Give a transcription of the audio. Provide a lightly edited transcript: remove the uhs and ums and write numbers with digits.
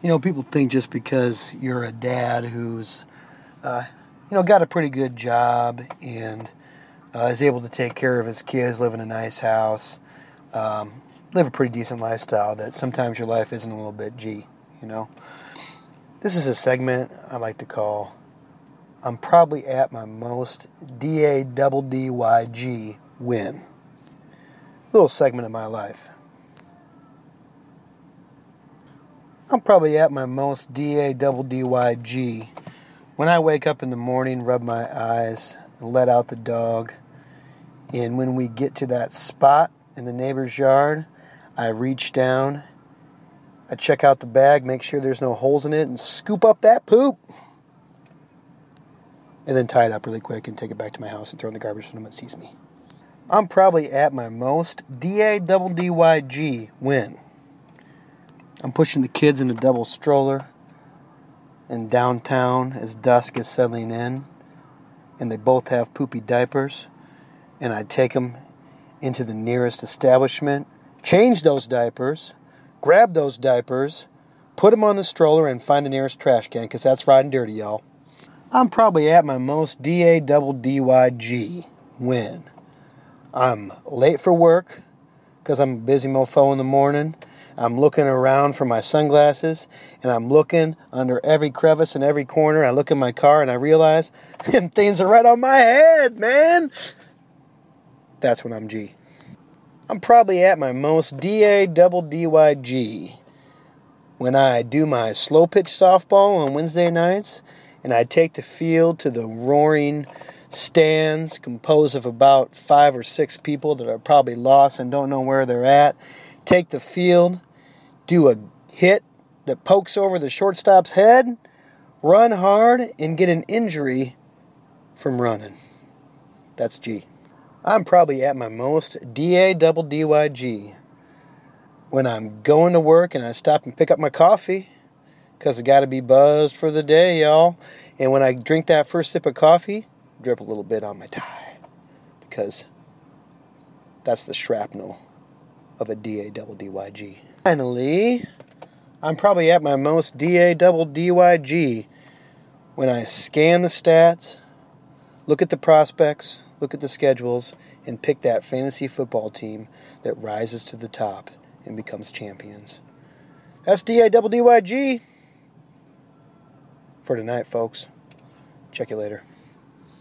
You know, people think just because you're a dad who's, got a pretty good job and is able to take care of his kids, live in a nice house, live a pretty decent lifestyle, that sometimes your life isn't a little bit G, you know. This is a segment I like to call, I'm probably at my most DADDYG win. A little segment of my life. I'm probably at my most DADDYG when I wake up in the morning, rub my eyes, let out the dog, and when we get to that spot in the neighbor's yard, I reach down, I check out the bag, make sure there's no holes in it, and scoop up that poop. And then tie it up really quick and take it back to my house and throw it in the garbage so no one sees me. I'm probably at my most DADDYG win. I'm pushing the kids in a double stroller in downtown as dusk is settling in, and they both have poopy diapers, and I take them into the nearest establishment, change those diapers, grab those diapers, put them on the stroller, and find the nearest trash can, because that's riding dirty, y'all. I'm probably at my most DADDYG win. I'm late for work because I'm a busy mofo in the morning. I'm looking around for my sunglasses, and I'm looking under every crevice and every corner. I look in my car, and I realize them things are right on my head, man. That's when I'm G. I'm probably at my most DADDYG when I do my slow pitch softball on Wednesday nights, and I take the field to the roaring stands composed of about 5 or 6 people that are probably lost and don't know where they're at. Take the field, do a hit that pokes over the shortstop's head, run hard, and get an injury from running. That's G. I'm probably at my most DADDYG when I'm going to work and I stop and pick up my coffee because I got to be buzzed for the day, y'all. And when I drink that first sip of coffee, drip a little bit on my tie because that's the shrapnel of a DADDYG. Finally, I'm probably at my most DADDYG when I scan the stats, look at the prospects, look at the schedules, and pick that fantasy football team that rises to the top and becomes champions. That's DADDYG for tonight, folks. Check you later.